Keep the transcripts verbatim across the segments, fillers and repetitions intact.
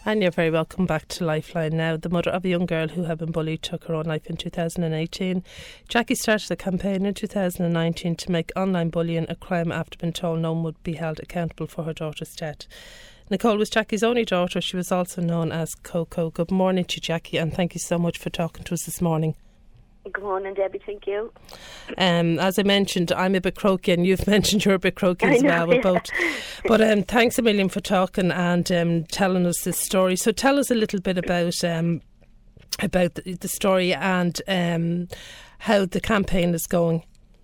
And you're very welcome back to Lifeline now. The mother of a young girl who had been bullied took her own life in two thousand eighteen. Jackie started a campaign in two thousand nineteen to make online bullying a crime after being told no one would be held accountable for her daughter's death. Nicole was Jackie's only daughter. She was also known as Coco. Good morning to you, Jackie, and thank you so much for talking to us this morning. Good morning, Debbie. Thank you. Um, as I mentioned, I'm a bit croaky, and you've mentioned you're a bit croaky as know, well. We're yeah. both. But um, thanks a million for talking and um, telling us this story. So tell us a little bit about um, about the, the story and um, how the campaign is going.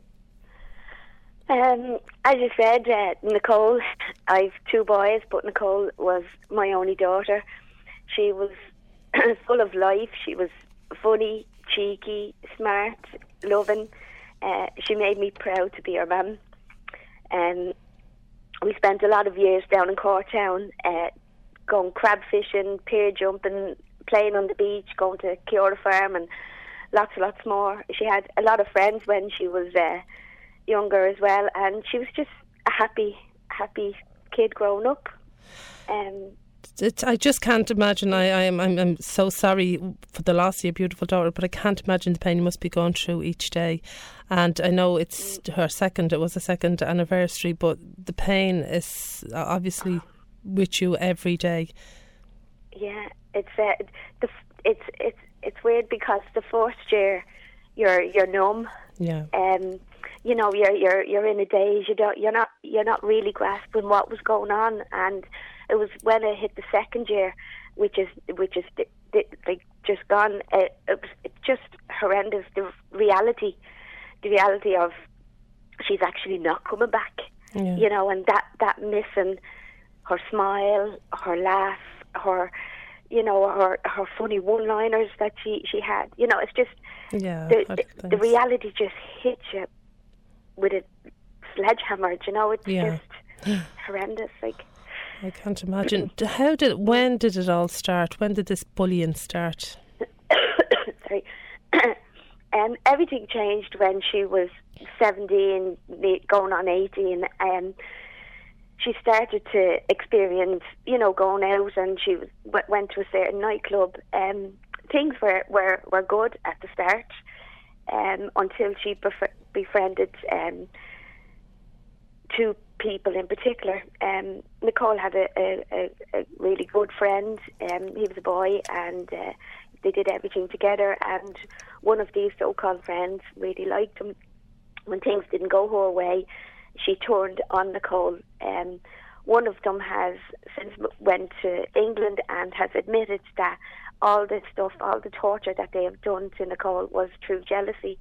Um, as you said, uh, Nicole, I've two boys, but Nicole was my only daughter. She was full of life. She was funny, cheeky, smart, loving. Uh, she made me proud to be her mum. Um, we spent a lot of years down in Corktown, uh, going crab fishing, pier jumping, playing on the beach, going to Kiora Farm, and lots and lots more. She had a lot of friends when she was uh, younger as well, and she was just a happy, happy kid growing up. Um, It's, I just can't imagine. I, I'm, I'm I'm so sorry for the loss of your beautiful daughter, but I can't imagine the pain you must be going through each day. And I know it's her second, it was a second anniversary, but the pain is obviously with you every day. Yeah, it's uh, the it's it's it's weird because the first year you're you're numb. Yeah. Um, you know, you're you're you're in a daze. You don't you're not you're not really grasping what was going on, and it was when it hit the second year, which is which is di- di- like just gone. It, it was it's just horrendous. The reality, the reality of she's actually not coming back. Yeah. You know, and that that missing her smile, her laugh, her, you know, her her funny one-liners that she she had. You know, it's just yeah, the the, the reality just hits you with a sledgehammer. You know, it's yeah. just horrendous. Like. I can't imagine. How did? When did it all start? When did this bullying start? Sorry. um, everything changed when she was seventeen, going on eighteen. Um, she started to experience, you know, going out, and she was, went to a certain nightclub. Um, things were, were, were good at the start, um, until she bef- befriended um, two people in particular. Um, Nicole had a, a, a really good friend. Um, he was a boy, and uh, they did everything together. And one of these so-called friends really liked him. When things didn't go her way, she turned on Nicole. Um, one of them has since went to England and has admitted that all this stuff, all the torture that they have done to Nicole was through jealousy.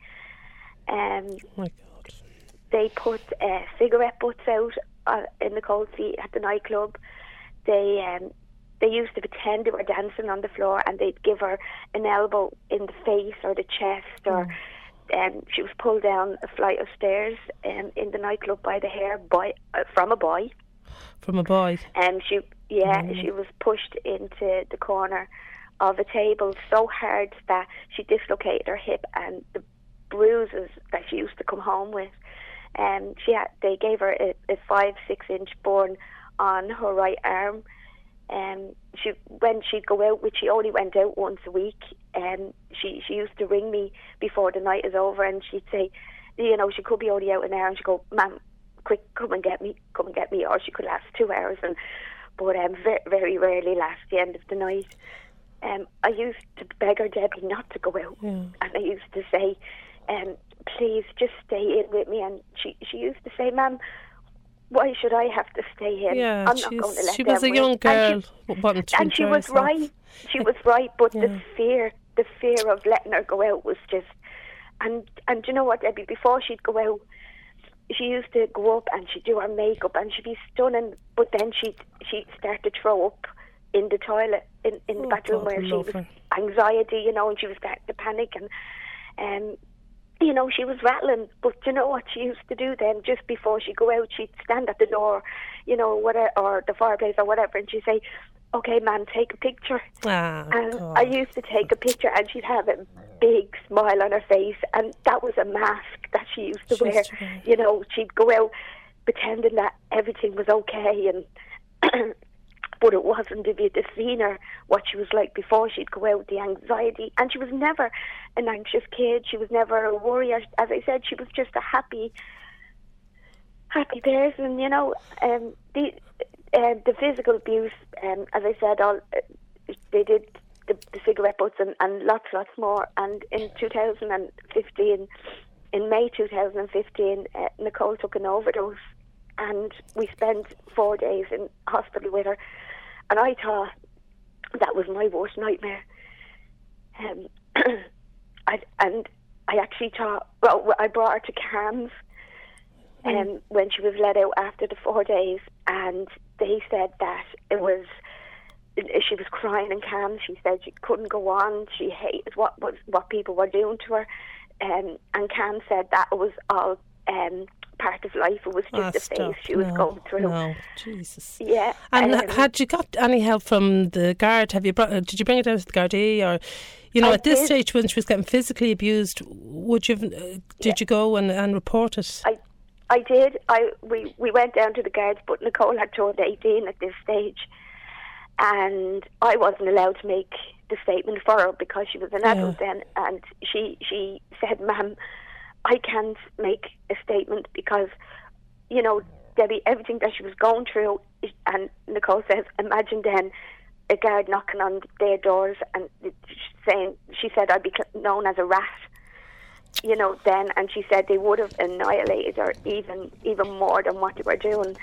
Um, oh my God. They put uh, cigarette butts out uh, in Nicole's feet at the nightclub. They um, they used to pretend they were dancing on the floor, and they'd give her an elbow in the face or the chest, or mm. um, she was pulled down a flight of stairs um, in the nightclub by the hair by uh, from a boy. From a boy. And um, she yeah mm. she was pushed into the corner of a table so hard that she dislocated her hip, and the bruises that she used to come home with. Um, she had, they gave her a, a five, six inch burn on her right arm. Um, she when she'd go out, which she only went out once a week. Um, she she used to ring me before the night is over, and she'd say, you know, she could be only out an hour, and she'd go, "Ma'am, quick, come and get me, come and get me," or she could last two hours, and but um, very, very rarely last the end of the night. Um, I used to beg her, Debbie, not to go out, yeah. and I used to say, um, please just stay in with me. And she, she used to say, "Ma'am, why should I have to stay in? Yeah, I'm not going to let she them was a win." young girl and she, wanting to and she enjoy was herself. right. She was right, but yeah. the fear, the fear of letting her go out was just. And and do you know what, Debbie? Before she'd go out, she used to go up and she'd do her makeup and she'd be stunning, but then she'd she'd start to throw up in the toilet in, in the oh, bathroom God, where she was her. anxiety, you know, and she was starting to panic, and um, you know, she was rattling. But do you know what she used to do then? Just before she'd go out, she'd stand at the door, you know, whatever, or the fireplace or whatever, and she'd say, "Okay, ma'am, take a picture." Ah, and God. I used to take a picture, and she'd have a big smile on her face, and that was a mask that she used to She wear. used to wear. You know, she'd go out pretending that everything was okay, and but it wasn't. If you'd have seen her, what she was like before she'd go out, the anxiety. And she was never an anxious kid. She was never a worrier. As I said, she was just a happy, happy person, you know. Um, the uh, the physical abuse, um, as I said, all uh, they did the, the cigarette butts and, and lots, lots more. And in two thousand fifteen, in May two thousand fifteen, uh, Nicole took an overdose. And we spent four days in hospital with her. And I thought that was my worst nightmare. Um, I, and I actually thought, well, I brought her to CAMHS um, mm. when she was let out after the four days. And they said that it was, she was crying in CAMHS. She said she couldn't go on. She hated what, what, what people were doing to her. Um, and CAMHS said that it was all... Um, part of life. It was just ah, the phase she was no, going through. No, Jesus. Yeah. And um, had you got any help from the guard? Have you brought? Did you bring it down to the Gardaí, or you know, I at this did. stage when she was getting physically abused, would you? Uh, did yeah. you go and, and report it? I, I did. I we we went down to the guards, but Nicole had turned eighteen at this stage, and I wasn't allowed to make the statement for her because she was an adult yeah. then, and she she said, "Ma'am, I can't make a statement because, you know, Debbie, everything that she was going through," and Nicole says, imagine then a guard knocking on their doors and saying, she said, I'd be known as a rat, you know, then, and she said they would have annihilated her even even more than what they were doing.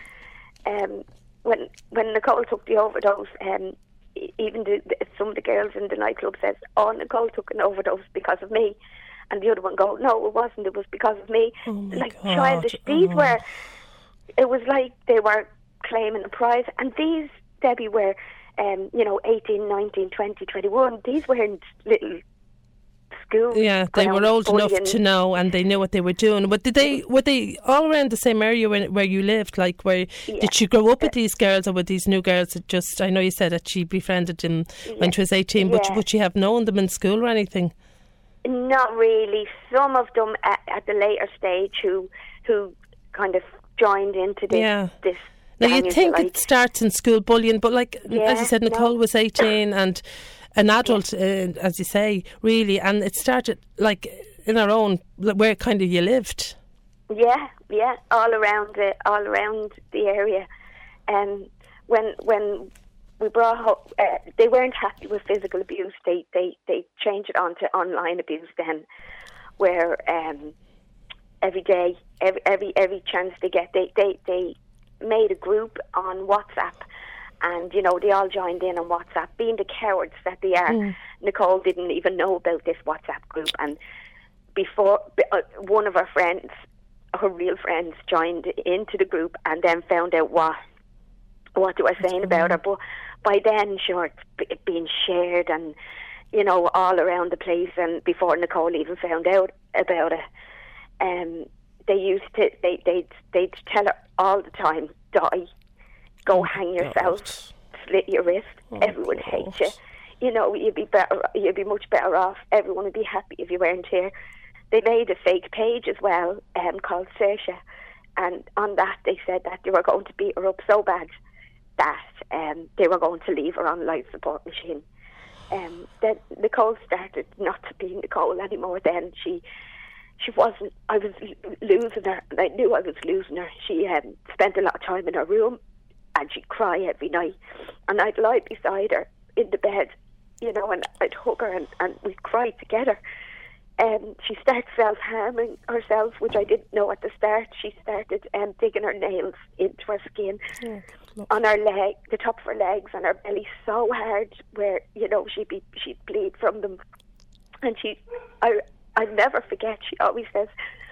Um, when when Nicole took the overdose, um, even the, the, some of the girls in the nightclub says, oh, Nicole took an overdose because of me. And the other one go, no, it wasn't. It was because of me. Oh my like God. childish. These oh. were, it was like they were claiming a prize. And these, Debbie, were, um, you know, eighteen, nineteen, twenty, twenty-one. These weren't little school. Yeah, they were old enough to know, and they knew what they were doing. But did they? Were they all around the same area where, where you lived? Like, where yeah. did she grow up with these girls, or with these new girls that just? I know you said that she befriended them yeah. when she was eighteen, but yeah. would she have known them in school or anything? Not really. Some of them at, at the later stage who who kind of joined into this. Yeah. this now you think like. it starts in school bullying, but like yeah, as you said, Nicole no. was eighteen and an adult, yeah. uh, as you say, really, and it started like in our own where kind of you lived. Yeah, yeah, all around the all around the area. Um, when when we brought home, uh, they weren't happy with physical abuse. They they they changed it on to online abuse then, where um, every day, every every every chance they get, they they they made a group on WhatsApp. And, you know, they all joined in on WhatsApp. Being the cowards that they are, mm. Nicole didn't even know about this WhatsApp group. And before, uh, one of her friends, her real friends, joined into the group and then found out what what they were saying about her. But by then, sure, it's being shared and, you know, all around the place. And before Nicole even found out about it, um, they used to, they, they'd, they'd tell her all the time, die. Go oh hang yourself, God. Slit your wrist. Oh Everyone God. hates you. You know, you'd be better. You'd be much better off. Everyone would be happy if you weren't here. They made a fake page as well, um, called Saoirse, and on that they said that they were going to beat her up so bad that um, they were going to leave her on life support machine. Um, then Nicole started not to be Nicole anymore. Then she, she wasn't. I was losing her, and I knew I was losing her. She um, spent a lot of time in her room. And she'd cry every night. And I'd lie beside her in the bed, you know, and I'd hug her and, and we'd cry together. Um, she started self-harming herself, which I didn't know at the start. She started um, digging her nails into her skin, yeah, on her leg, the top of her legs and her belly so hard where, you know, she'd, be, she'd bleed from them. And she, I, I'll never forget, she always says,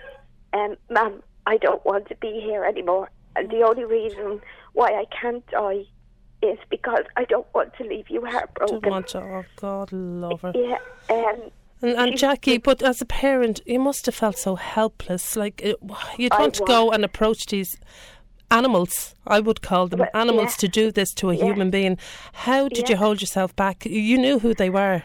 um, Ma'am, I don't want to be here anymore. And the only reason why I can't die is because I don't want to leave you heartbroken. Don't want to, oh God, love her. Yeah. Um, and and Jackie, but as a parent, you must have felt so helpless. Like, it, you'd want to go and approach these animals, I would call them, well, animals, yeah. to do this to a yeah. human being. How did yeah. you hold yourself back? You knew who they were.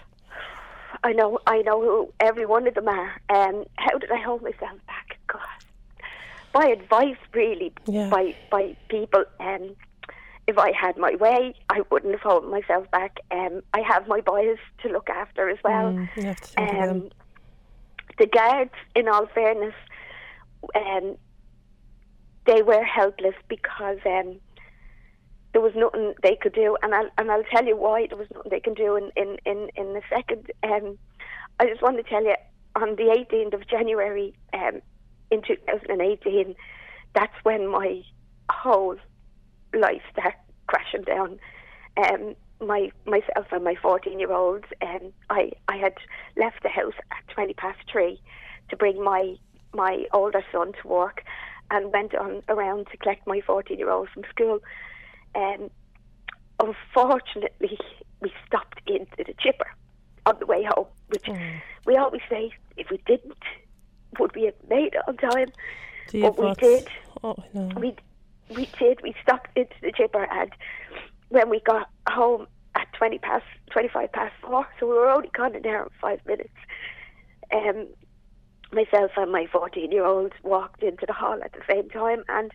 I know, I know who every one of them are. Um, how did I hold myself back? God. By advice, really, yeah. by by people. Um, if I had my way, I wouldn't have held myself back. Um, I have my boys to look after as well. Mm, you have to think of um, them. the guards, in all fairness, um, they were helpless because um, there was nothing they could do, and I'll, and I'll tell you why there was nothing they can do in, in, in, in a second. Um, I just want to tell you, on the eighteenth of January um, in two thousand eighteen, that's when my whole life started crashing down. Um, my myself and my fourteen-year-old, um, I I had left the house at twenty past three to bring my my older son to work, and went on around to collect my fourteen-year-old from school. Um, unfortunately, we stopped into the chipper on the way home, which Mm. we always say, if we didn't, would we have made it on time? Do you But we what's- did. Oh, no. We we did. We stopped into the chipper, and when we got home at twenty past, twenty-five past four, so we were only gone in there in five minutes. Um, myself and my fourteen-year-old walked into the hall at the same time, and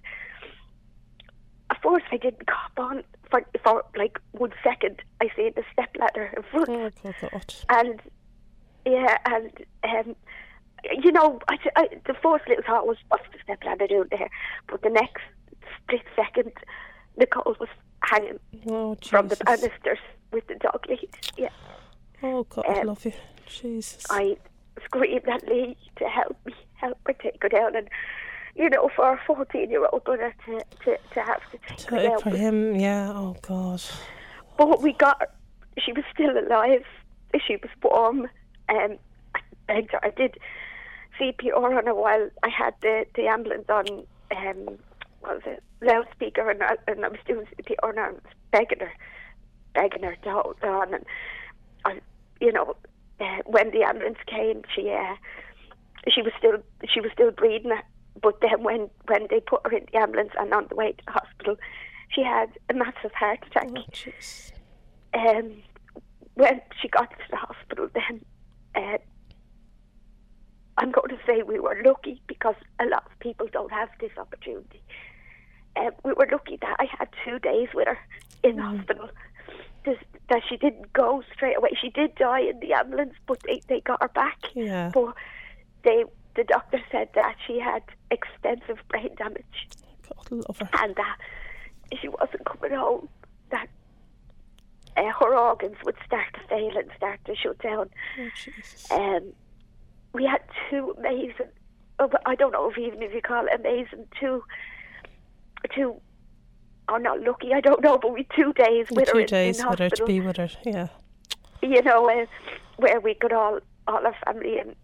at first I didn't cop on for for like one second. I see the step ladder in front, Oh, God, God. and yeah, and um, you know, I, I, the first little thought was, what's the step ladder doing there? But the next split second, Nicole was hanging Oh, from the Jesus. banisters with the dog lead. Yeah, Oh, God, I um, love you. Jesus. I screamed at Lee to help me, help her take her down, and you know, for a fourteen-year-old brother to, to, to have to take her To- down. for him, yeah. Oh, God. But we got her. She was still alive. She was warm. Um, I begged her. I did C P R on her while I had the, the ambulance on, um, what was it, loudspeaker, and I, and I was doing C P R, and I was begging her, begging her to hold on. And, I, you know, uh, when the ambulance came, she uh, she was still she was still breathing. But then when, when they put her in the ambulance and on the way to the hospital, she had a massive heart attack. Oh, jeez. Um, when she got to the hospital, then uh, I'm going to say we were lucky, because a lot of people don't have this opportunity. Uh, we were lucky that I had two days with her in the hospital. This, that she didn't go straight away. She did die in the ambulance, but they, they got her back. Yeah. But they the doctor said that she had extensive brain damage, God, love her. and that she wasn't coming home, that uh, her organs would start to fail and start to shut down. Oh, Jesus. Um, we had two amazing, oh, I don't know if even if you call it amazing, two, two, oh, not lucky, I don't know, but we two days with her Two in, days in with her, to hospital, be with her, yeah. you know, uh, where we could all, all our family and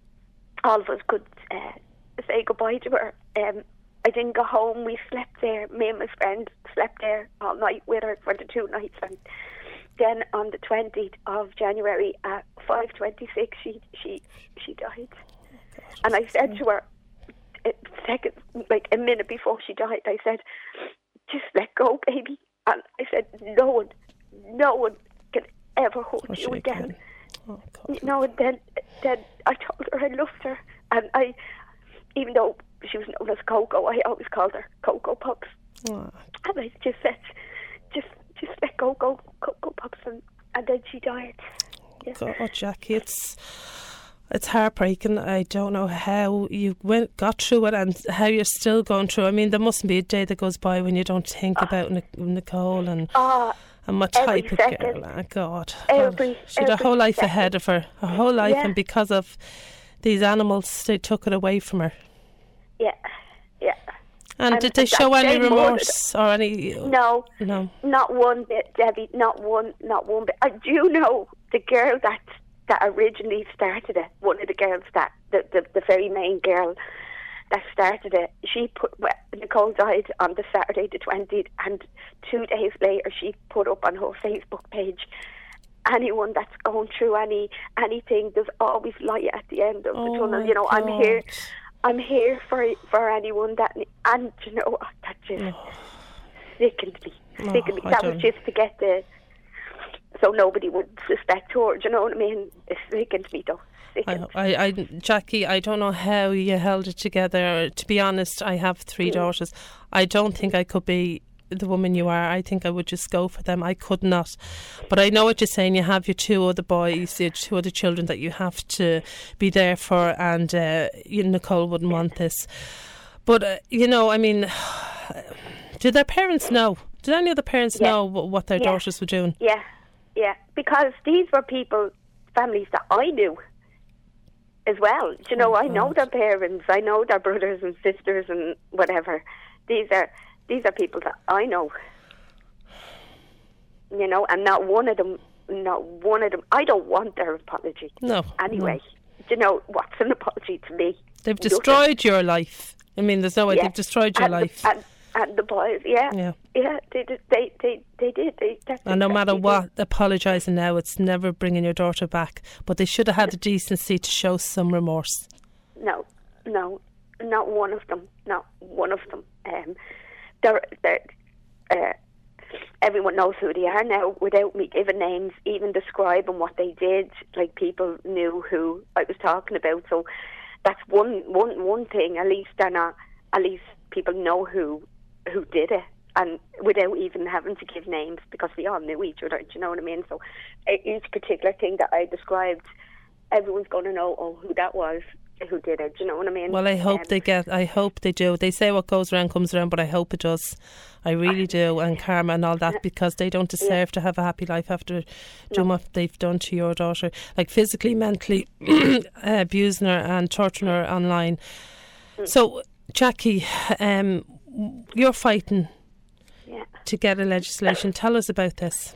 all of us could uh, say goodbye to her. Um, I didn't go home. We slept there. Me and my friend slept there all night with her for the two nights. And then on the twentieth of January at five twenty-six, she she she died. God, And I said to her, a second, like a minute before she died, I said, "Just let go, baby." And I said, "No one, no one can ever hurt oh, you she again." can. Oh, God. You know, and then, then I told her I loved her, and I, even though she was known as Coco, I always called her Coco Pops, Oh, and I just said, just, just let go, go, Coco Pops, and, and then she died. Yeah. God, oh, Jackie, it's it's heartbreaking. I don't know how you went got through it and how you're still going through. I mean, there mustn't be a day that goes by when you don't think about Nic- Nicole and Ah, and what every type of second. girl. Oh, God, Every- God. She had a every whole life second. ahead of her, a whole life, Yeah. and because of these animals, they took it away from her. yeah, yeah. And, And did they that show any day more than- remorse or any? No, No. not one bit, Debbie. Not one, not one bit. I do know the girl that that originally started it. One of the girls that the the, the very main girl that started it. She put well, Nicole died on the Saturday the twentieth, and two days later she put up on her Facebook page, anyone that's going through any anything, there's always light at the end of Oh the tunnel. my You know, I'm here. God. I'm here for for anyone that, and you know what, that just Oh. sickened me. Oh, Sickened me. I That was don't- just to get the, so nobody would suspect her. Do you know what I mean? It sickened me though. I, Sickened. I, I, Jackie, I don't know how you held it together. To be honest, I have three Mm. daughters. I don't think I could be the woman you are, I think I would just go for them. I could not. But I know what you're saying. You have your two other boys, your two other children that you have to be there for, and uh, you, Nicole wouldn't want this. But, uh, you know, I mean, did their parents know? Did any of the parents yeah. know what, what their yeah. daughters were doing? Yeah, yeah, because these were people, families that I knew as well. Do you know, oh, I know their parents, I know their brothers and sisters and whatever. These are these are people that I know. You know, and not one of them, not one of them. I don't want their apology. No. Anyway, no. do you know what's an apology to me? They've destroyed Nothing. your life. I mean, there's no way. Yeah. They've destroyed your and life. The, and, and the boys, yeah, yeah, yeah, they did. They, they, they did. They, and no matter what, apologising now, it's never bringing your daughter back. But they should have had the decency to show some remorse. No, no, not one of them. Not one of them. Um, they're, they're, uh, everyone knows who they are now, without me giving names, even describing what they did. Like, people knew who I was talking about. So that's one, one, one thing. At least they're not. At least people know who. who did it, and without even having to give names, because we all knew each other, do you know what I mean? So each particular thing that I described, everyone's going to know, oh, who that was, who did it, do you know what I mean? Well, I hope um, they get, I hope they do. They say what goes around comes around, but I hope it does. I really do, and karma and all that, because they don't deserve yeah. to have a happy life after doing no. what they've done to your daughter, like physically, mentally abusing her and torturing her online. Mm. So, Jackie, um, you're fighting yeah. to get a legislation. Tell us about this.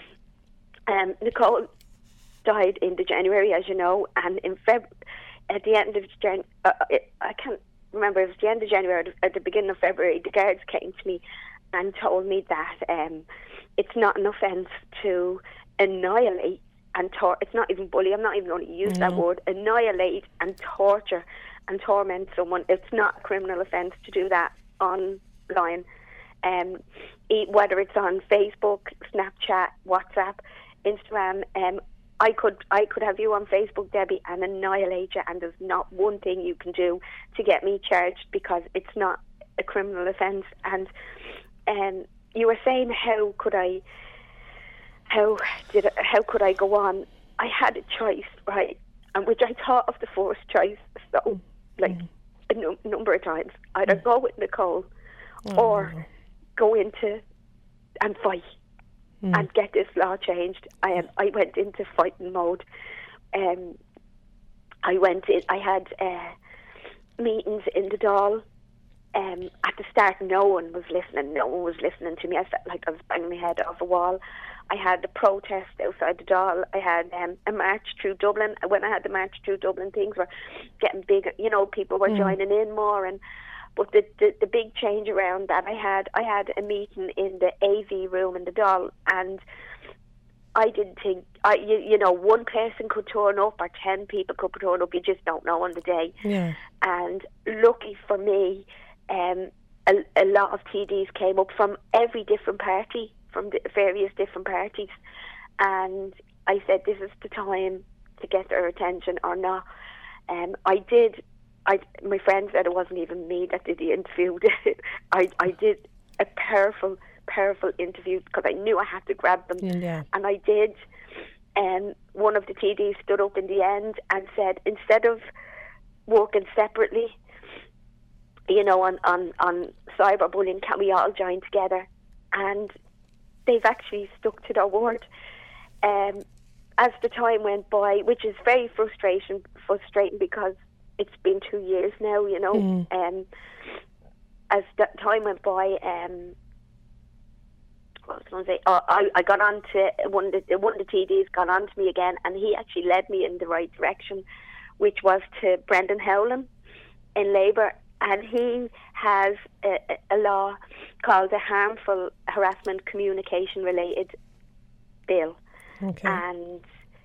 Um, Nicole died in the January, as you know, and in Feb, at the end of Jan, uh, it, I can't remember if it was the end of January or at the beginning of February. The guards came to me and told me that um, it's not an offence to annihilate and tor- it's not even bully. I'm not even going to use no. that word. Annihilate and torture and torment someone. It's not a criminal offence to do that online, um, whether it's on Facebook, Snapchat, WhatsApp, Instagram. Um, I could I could have you on Facebook, Debbie, and annihilate you, and there's not one thing you can do to get me charged, because it's not a criminal offence. And um, you were saying, how could I, how did I, how could I go on? I had a choice, right, and which I thought of the first choice, so like. Mm. A num- number of times, either go with Nicole oh. or go into and fight mm. and get this law changed. I um, I went into fighting mode. Um, I went in. I had uh, meetings in the Dáil. Um, at the start, no one was listening. No one was listening to me. I felt like I was banging my head off a wall. I had the protest outside the Dáil. I had um, a march through Dublin. When I had the march through Dublin, things were getting bigger. You know, people were mm. joining in more. And but the, the the big change around that, I had I had a meeting in the A V room in the Dáil, and I didn't think I you, you know one person could turn up or ten people could turn up. You just don't know on the day. Yeah. And lucky for me, um, a, a lot of T Ds came up from every different party. From the various different parties, and I said, this is the time to get their attention or not. Um, I did, I, my friend said it wasn't even me that did the interview. I, I did a powerful, powerful interview, because I knew I had to grab them, yeah. and I did. And um, one of the T Ds stood up in the end and said, instead of working separately, you know, on, on, on cyberbullying, can we all join together? And they've actually stuck to their word. Um, as the time went by, which is very frustrating, frustrating because it's been two years now, you know. Mm. Um, as the time went by, um, what was I going to say? Oh, I, I got on to one of the one of the T Ds got on to me again, and he actually led me in the right direction, which was to Brendan Howlin in Labour. And he has a, a law called the Harmful Harassment Communication Related Bill. Okay. And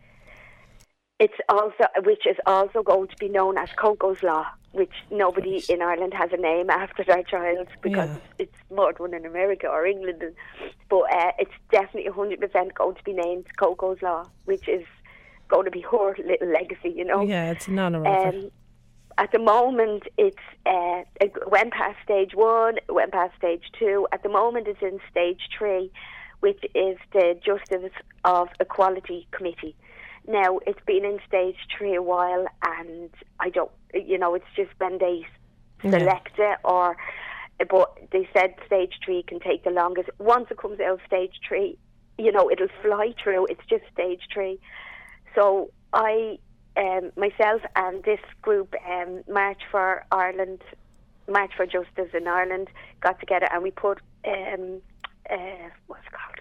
it's also, which is also going to be known as Coco's Law, which nobody yes. in Ireland has a name after their child, because yeah. it's more done in America or England. And, but uh, it's definitely one hundred percent going to be named Coco's Law, which is going to be her little legacy, you know. Yeah, it's an honour of um, at the moment, it's uh, it went past stage one, it went past stage two. At the moment, it's in stage three, which is the Justice of Equality Committee. Now, it's been in stage three a while, and I don't, you know, it's just when they select yeah. it, or, but they said stage three can take the longest. Once it comes out of stage three, you know, it'll fly through. It's just stage three. So I, um, myself and this group, um, March for Ireland, March for Justice in Ireland, got together and we put, um, uh, what's it called?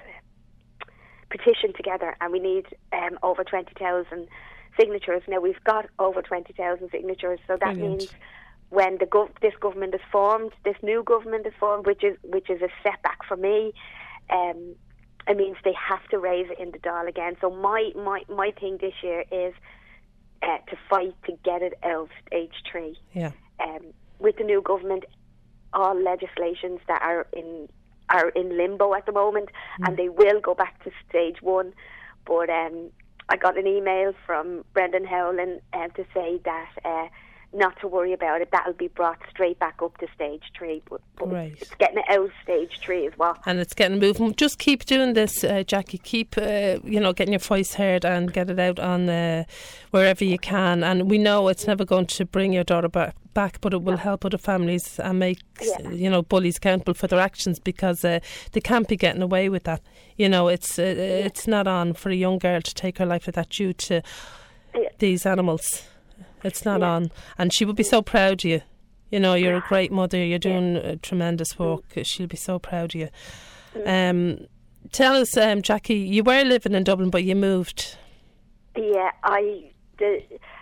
petition together, and we need um, over twenty thousand signatures. Now we've got over twenty thousand signatures, so that Brilliant. means when the gov- this government is formed, this new government is formed, which is which is a setback for me. Um, it means they have to raise it in the Dáil again. So my my, my thing this year is uh, to fight to get it out of stage three. Yeah. Um, with the new government, all legislations that are in are in limbo at the moment, mm. and they will go back to stage one. But um, I got an email from Brendan Howlin uh, to say that uh, not to worry about it, that'll be brought straight back up to stage three. But, but right. it's getting it out of stage three as well. And it's getting moving. Just keep doing this, uh, Jackie. Keep, uh, you know, getting your voice heard and get it out on uh, wherever you can. And we know it's never going to bring your daughter back. back but it will help other families and make yeah. you know bullies accountable for their actions, because uh, they can't be getting away with that. You know, it's uh, yeah. it's not on for a young girl to take her life like that due to yeah. these animals. It's not yeah. on, and she would be so proud of you. You know, you're a great mother, you're doing yeah. tremendous work. mm. She'll be so proud of you. mm. Um, tell us, um, Jackie, you were living in Dublin but you moved. Yeah, I the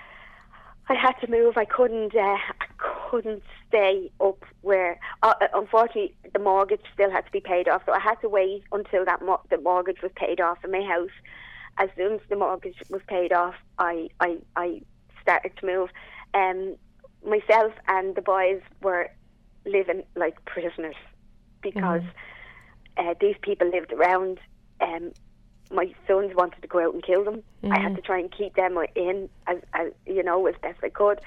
I had to move. I couldn't. Uh, I couldn't stay up where. Uh, unfortunately, the mortgage still had to be paid off, so I had to wait until that mo- the mortgage was paid off in my house. As soon as the mortgage was paid off, I I, I started to move. Um, myself and the boys were living like prisoners because mm. uh, these people lived around. Um, my sons wanted to go out and kill them. Mm. I had to try and keep them in as, as you know, as best I could.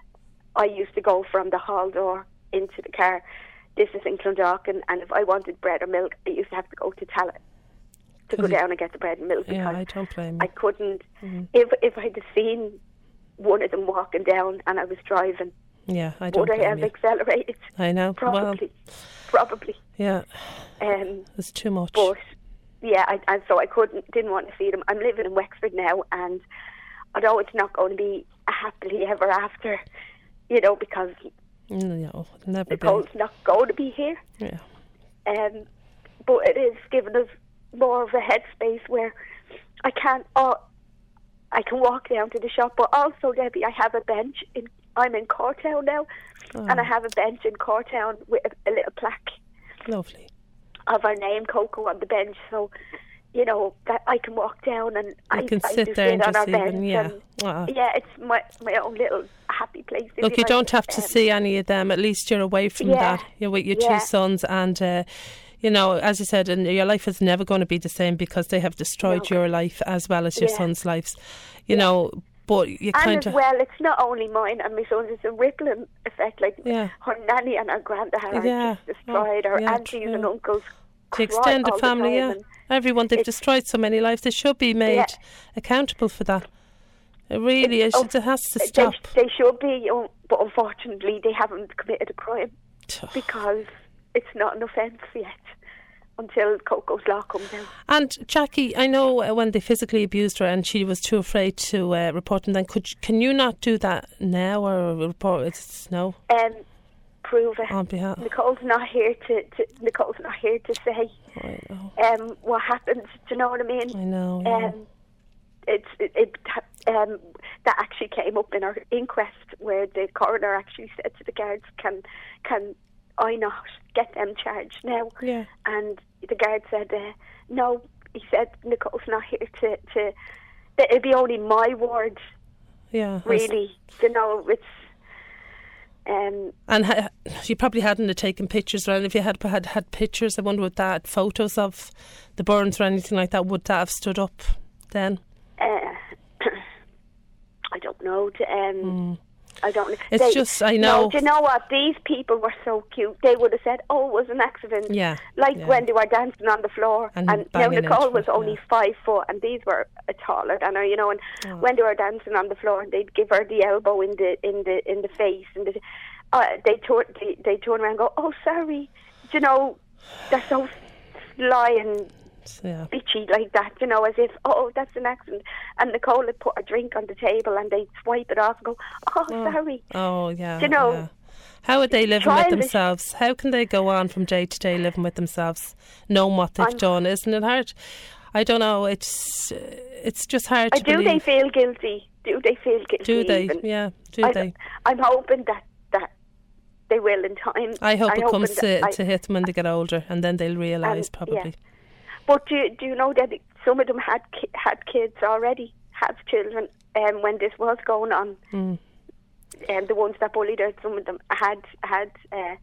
I used to go from the hall door into the car. This is in Clondalkin, and if I wanted bread or milk, I used to have to go to Tallaght to go down and get the bread and milk. Yeah, I don't blame you. I couldn't. Mm. If if I'd have seen one of them walking down and I was driving, yeah, I don't would blame I have you. accelerated? I know. Probably. Well, probably. Yeah. Um, it's too much. But yeah, I, I so I couldn't, didn't want to see them. I'm living in Wexford now, and although it's not going to be a happily ever after, you know, because no, never Nicole's been. not going to be here. Yeah. Um, but it is giving us more of a headspace where I can't. Oh, I can walk down to the shop, but also, Debbie, I have a bench. In, I'm in Cortown now, oh. and I have a bench in Cortown with a, a little plaque. Lovely. Of our name, Coco, on the bench, so you know that I can walk down and you I can I sit just there sit and on just our even, bench. yeah, And, uh, yeah, it's my my own little happy place. Look, you, you don't like. have to um, see any of them. At least you're away from yeah, that. You're with your yeah. two sons, and uh, you know, as you said, and your life is never going to be the same because they have destroyed no. your life as well as your yeah. sons' lives. You yeah. know. But you and kind as of well, it's not only mine and my sons, it's a rippling effect. Like yeah. her nanny and her granddad are yeah. just destroyed, oh, her yeah, aunties true. and uncles. The extended family, yeah. Everyone, they've destroyed so many lives. They should be made yeah. accountable for that. It really is. It has to stop. They, they should be, but unfortunately they haven't committed a crime because it's not an offence yet. Until Coco's law comes out. And Jackie, I know when they physically abused her and she was too afraid to uh, report them, then could you, can you not do that now or report it? No? Um, prove it. On behalf. Nicole's not here to, to Nicole's not here to say oh, I know. um, what happened. Do you know what I mean? I know. Um, yeah. It's it, it um, that actually came up in our inquest where the coroner actually said to the guards, "Can can I not get them charged now?" Yeah. And the guard said, uh, "No." He said, "Nicole's not here to to. It'd be only my word." Yeah. Really, you know, it's. Um, and ha- you probably hadn't have taken pictures, or if you had had had pictures, I wonder would that photos of the burns or anything like that, would that have stood up then? Uh, I don't know. To, um, mm. I don't. It's they, just, I know. No, do you know what? These people were so cute. They would have said, "Oh, it was an accident." Yeah. Like yeah. when they were dancing on the floor, And and, now banging Nicole into was it, only yeah. five foot, and these were uh, taller than her, you know. And Oh. when they were dancing on the floor, they'd give her the elbow in the in the in the face, and the, uh, they turn they, they turn around and go, "Oh, sorry," do you know. They're so sly and Yeah. bitchy like that, you know, as if, oh, that's an accident. And Nicole had put a drink on the table and they'd swipe it off and go, oh, Oh. sorry. Oh, yeah. Do you know, yeah. How are they living with childish. themselves? How can they go on from day to day living with themselves, knowing what they've I'm- done? Isn't it hard? I don't know. It's it's just hard Uh, to do believe. they feel guilty? Do they feel guilty? Do they? Even? Yeah. Do I, they? I'm hoping that, that they will in time. I hope it I'm comes hoping to, that to hit them when they get older, and then they'll realise And, probably. yeah. But do, do you know that some of them had ki- had kids already, have children, um, when this was going on? Mm. And the ones that bullied her, some of them had had uh,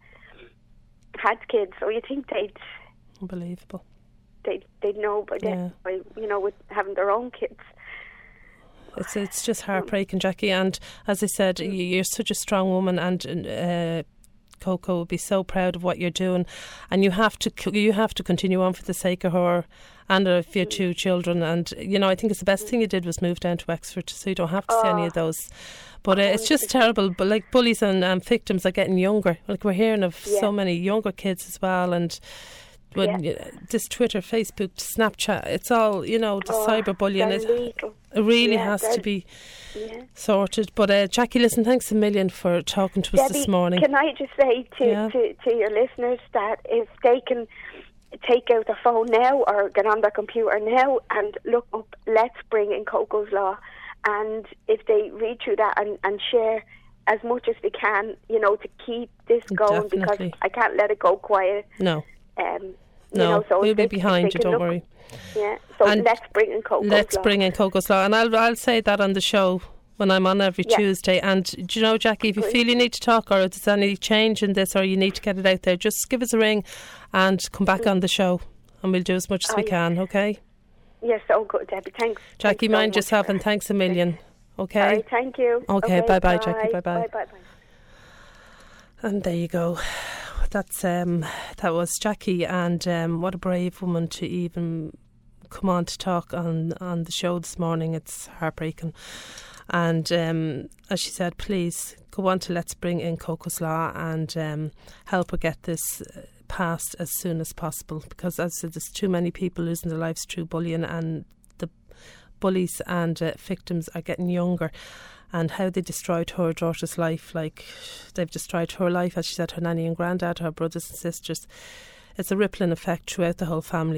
had kids. So you think they'd Unbelievable. they'd they'd know by then, Yeah. by, you know, with having their own kids. It's it's just heartbreaking, Jackie. And as I said, you- you're such a strong woman, and uh, Coco will be so proud of what you're doing. And you have to c- you have to continue on for the sake of her and of your two children. And you know, I think it's the best thing you did was move down to Wexford, so you don't have to see any of those. But uh, it's just terrible. But like bullies and um, victims are getting younger. Like we're hearing of Yeah. so many younger kids as well, and. When Yeah. you- this Twitter, Facebook, Snapchat, it's all, you know, the Oh, cyberbullying. they're It, legal. it really Yeah, has to they're- be Yeah. sorted. But uh, Jackie, listen, thanks a million for talking to us Debbie, this morning. can I just say to, Yeah. to, to your listeners that if they can take out their phone now or get on their computer now and look up Let's Bring in Coco's Law, and if they read through that and, and share as much as they can, you know, to keep this going, Definitely. because I can't let it go quiet. No, Um, no, you know, so we'll if be they- if behind they you, can don't look- worry. Yeah, so And Let's Bring in Coco's Let's Law. bring in Coco's Law. And I'll, I'll say that on the show when I'm on every Yeah. Tuesday. And do you know, Jackie, if you Great. feel you need to talk or if there's any change in this or you need to get it out there, just give us a ring and come back on the show and we'll do as much as we Aye. can, okay? Yes, so good, Debbie. Thanks. Jackie, Thanks so mind much yourself for- and thanks a million, okay? All right, thank you. Okay, bye-bye, Jackie, bye. bye-bye. Bye, bye, bye. And there you go. That's um, that was Jackie, and um, what a brave woman to even come on to talk on, on the show this morning. It's heartbreaking. And um, as she said, please go on to Let's Bring in Coco's Law and um, help her get this uh, passed as soon as possible, because as I said, there's too many people losing their lives through bullying, and the bullies and uh, victims are getting younger. And how they destroyed her daughter's life, like they've destroyed her life, as she said, her nanny and granddad, her brothers and sisters. It's a rippling effect throughout the whole family.